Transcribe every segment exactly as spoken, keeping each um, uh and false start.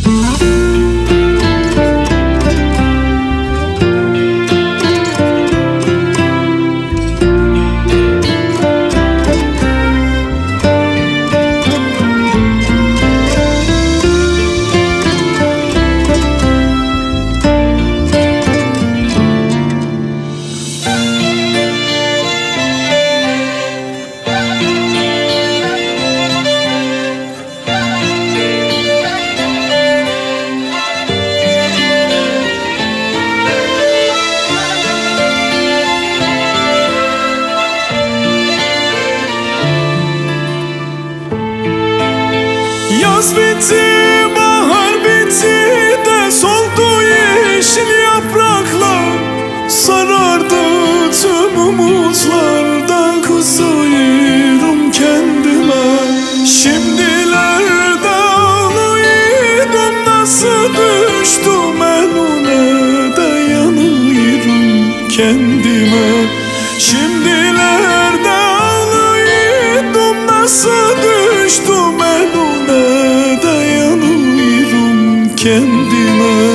Yaz bitti, bahar bitti de soldu yeşil yapraklar. Sarardı tüm umutlarda, kızıyorum kendime. Şimdilerde ağlıyorum, nasıl düştüm önüne de yanıyorum kendime. Şimdilerde ağlıyorum, nasıl düştüm önüne de yanıyorum kendime.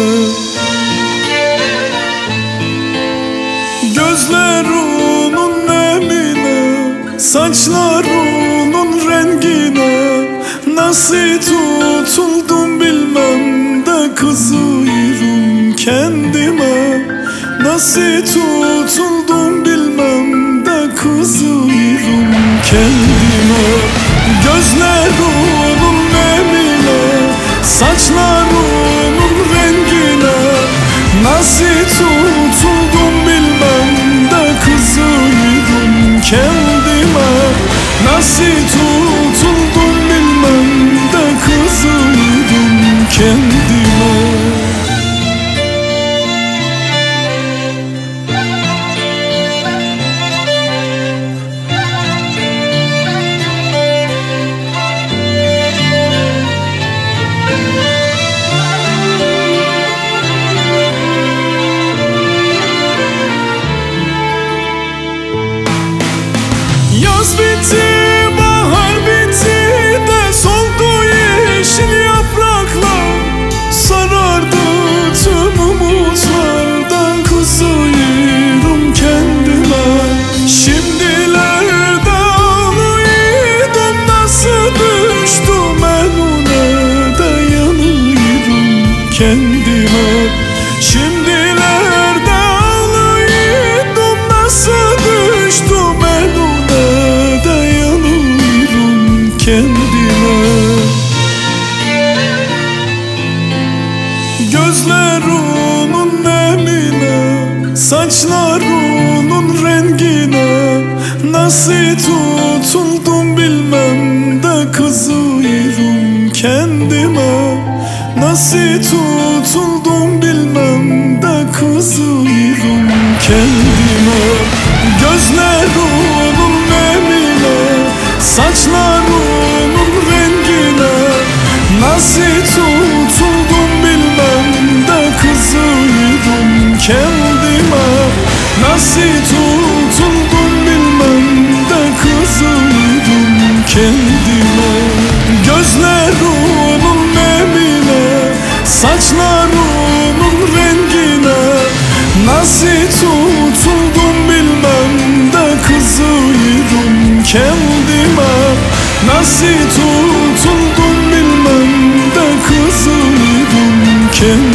Gözlerinin nemine, saçlarının rengine nasıl tutuldum bilmem de kızıyorum kendime. Nasıl tutuldum bilmem de kızıyorum kendime. Gözlerinin nemine, saçlarının rengine nasıl tutuldum bilmem de kızıyorum kendime. Nasıl tutuldum bilmem de kızıyorum kendime. Yaz bitti, bahar bitti de soldu yeşil yapraklar. Sarardı tüm umutlarda, kızıyorum kendime. Şimdilerde ağlıyorum, nasıl düştüm önüne de yanıyorum kendime. Şimdilerde ağlıyorum, nasıl düştüm önüne de yanıyorum kendime. Gözlerinin nemine, saçlarının rengine nasıl tutuldum bilmem de kızıyorum kendime. Nasıl tutuldum bilmem de kızıyorum kendime. Gözlerinin nemine, saçlarının rengine nasıl tutuldum bilmem de kızıyorum kendime. Nasıl tutuldum bilmem de kızıyorum kendime. Gözlerinin nemine, saçlarının rengine nasıl tutuldum bilmem de kızıyorum kendime. Nasıl tutuldum bilmem de kızıyorum kendime.